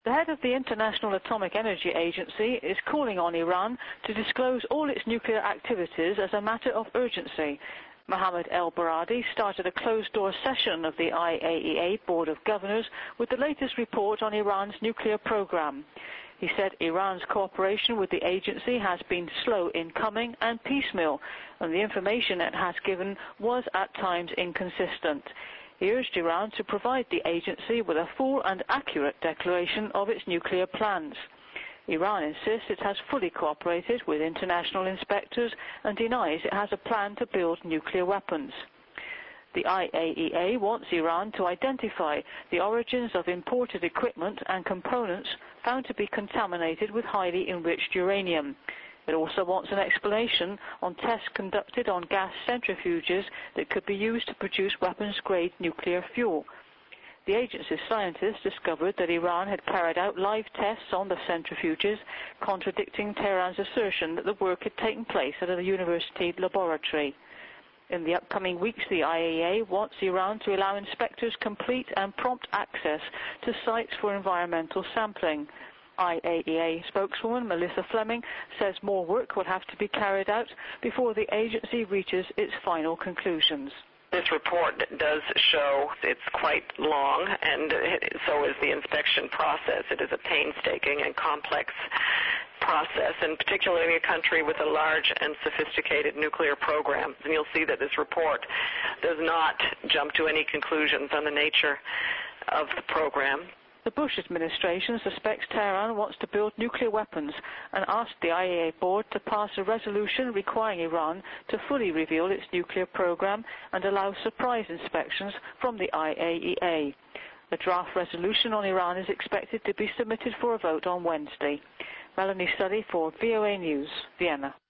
The head of the International Atomic Energy Agency is calling on Iran to disclose all its nuclear activities as a matter of urgency. Mohammed El-Baradi started a closed-door session of the IAEA Board of Governors with the latest report on Iran's nuclear program. He said Iran's cooperation with the agency has been slow in coming and piecemeal, and the information it has given was at times inconsistent. He urged Iran to provide the agency with a full and accurate declaration of its nuclear plans. Iran insists it has fully cooperated with international inspectors and denies it has a plan to build nuclear weapons. The IAEA wants Iran to identify the origins of imported equipment and components found to be contaminated with highly enriched uranium. It also wants an explanation on tests conducted on gas centrifuges that could be used to produce weapons-grade nuclear fuel. The agency's scientists discovered that Iran had carried out live tests on the centrifuges, contradicting Tehran's assertion that the work had taken place at a university laboratory. In the upcoming weeks, the IAEA wants Iran to allow inspectors complete and prompt access to sites for environmental sampling. IAEA spokeswoman Melissa Fleming says more work will have to be carried out before the agency reaches its final conclusions. This report does show it's quite long, and so is the inspection process. It is a painstaking and complex process, and particularly in a country with a large and sophisticated nuclear program. And you'll see that this report does not jump to any conclusions on the nature of the program. The Bush administration suspects Tehran wants to build nuclear weapons and asked the IAEA board to pass a resolution requiring Iran to fully reveal its nuclear program and allow surprise inspections from the IAEA. A draft resolution on Iran is expected to be submitted for a vote on Wednesday. Melanie Sully for VOA News, Vienna.